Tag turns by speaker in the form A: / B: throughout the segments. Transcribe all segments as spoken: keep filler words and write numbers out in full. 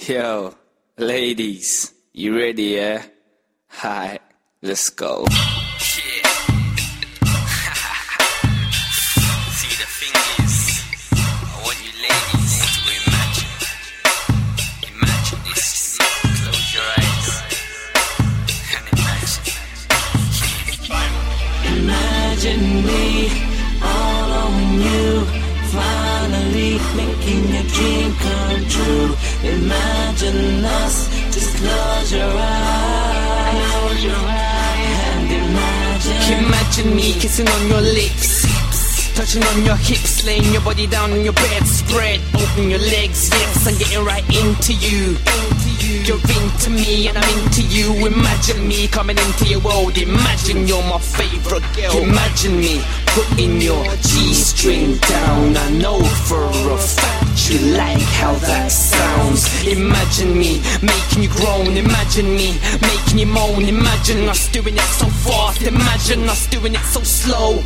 A: Yo, ladies, you ready, yeah? Hi, let's go.
B: Yeah. See, the thing is, I want you ladies to imagine. Imagine this. Close your eyes and imagine.
C: Imagine me all on you, finally making your dream come true. Imagine us, just close your eyes, close your eyes and imagine.
B: Imagine me kissing on your lips, touching on your hips, laying your body down on your bed, spread open your legs, yes, I'm getting right into you. You're into me and I'm into you. Imagine me coming into your world. Imagine you're my favorite girl. Imagine me putting your G-string down. I know for a fact you like how that sounds. Imagine me making you groan. Imagine me making you moan. Imagine us doing it so fast. Imagine us doing it so slow.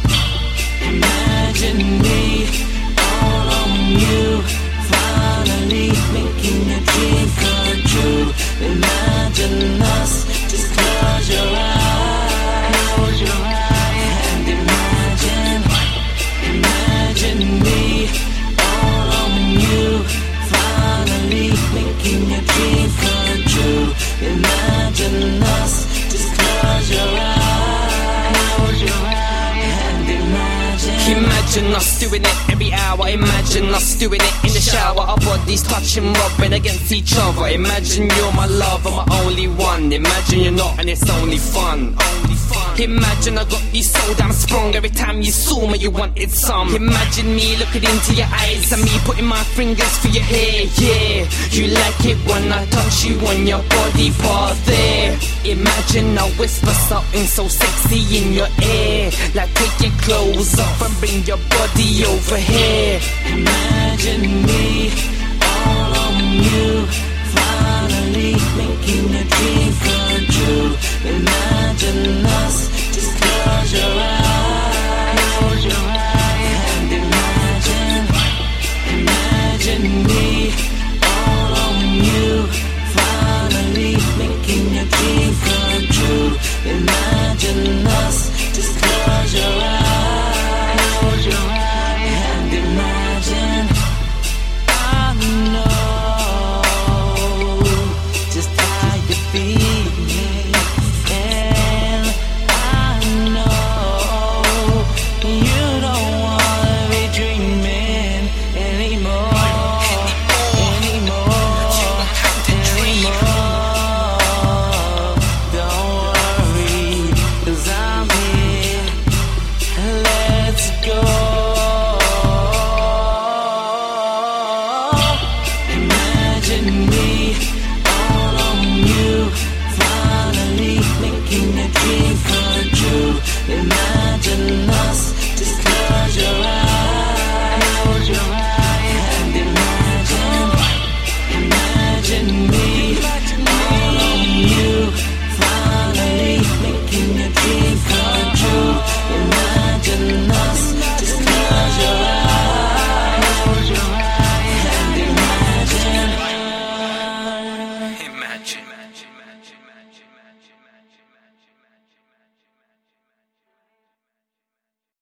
C: Imagine me all on you, finally making your dream come true. Imagine us, just close your eyes, close your eyes and imagine. Imagine me all on you, finally making your dream come true. Imagine us, just close your eyes, close your eyes and imagine.
B: Imagine us doing it every hour. Imagine us doing it in the shower. Our bodies touching, rubbing against each other. Imagine you're my lover, my only one. Imagine you're not and it's only fun. Only fun. Imagine I got you so damn sprung. Every time you saw me you wanted some. Imagine me looking into your eyes and me putting my fingers through your hair. Yeah, you like it when I touch you on your body part there. Imagine I whisper something so sexy in your ear, like take your clothes off and bring your body over here.
C: Imagine me all on you, finally making your dream come true. Imagine us, just close your eyes, close your eyes and imagine. Imagine me all on you, finally making your dream come true. Imagine us, just close your eyes, close your eyes and imagine. I know just how you feel, and I know you don't wanna be dreaming anymore, anymore, anymore. Don't worry, 'cause I'm here. Let's go. Imagine me all on you, finally making your dream come true. Imagine